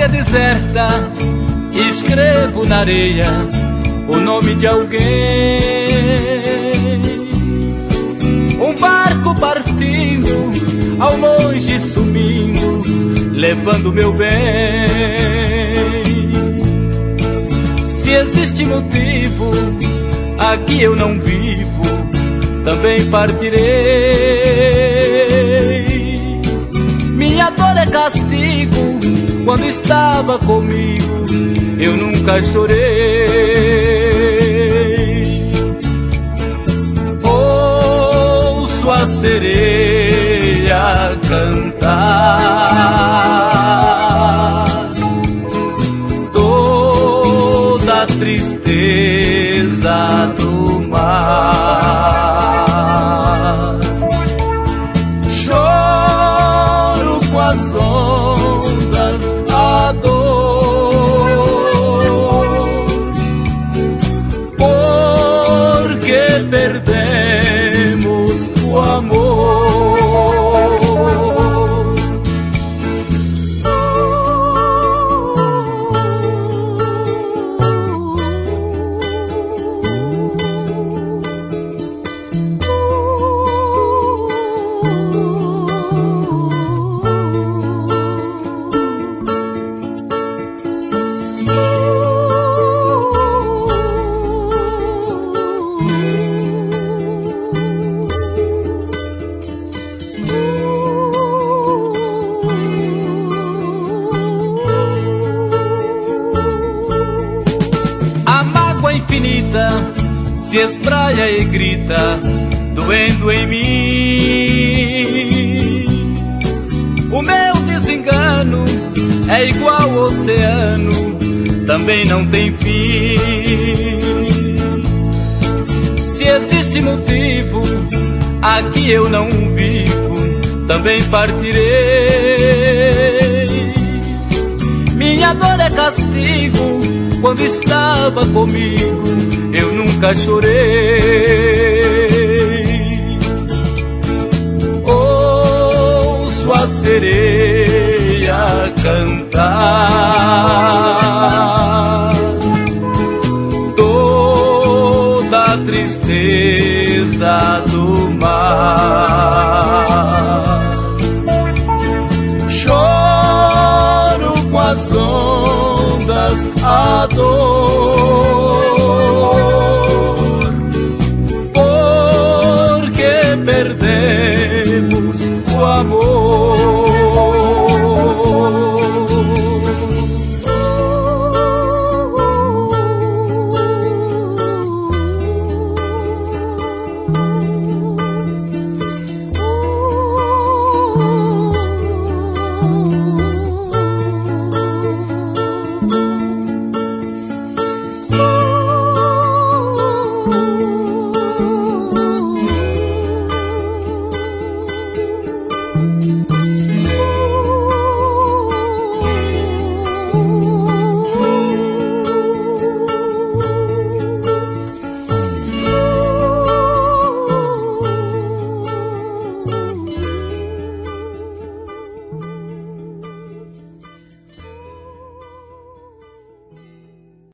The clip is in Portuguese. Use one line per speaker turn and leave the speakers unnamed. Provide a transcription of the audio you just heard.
praia deserta, escrevo na areia o nome de alguém. Um barco partindo, ao longe sumindo, levando meu bem. Se existe motivo, aqui eu não vivo, também partirei. Minha dor é castigo, quando estava comigo eu nunca chorei. Ouço a sereia cantar, toda a tristeza do mar. Choro com as ondas, a dor, porque perdemos o amor. Se espraia e grita, doendo em mim. O meu desengano é igual ao oceano, também não tem fim. Se existe motivo, aqui eu não vivo, também partirei. Minha dor é castigo, quando estava comigo eu nunca chorei. Ouço a sereia cantar, toda a tristeza do mar. Choro com as ondas, a dor, porque perdemos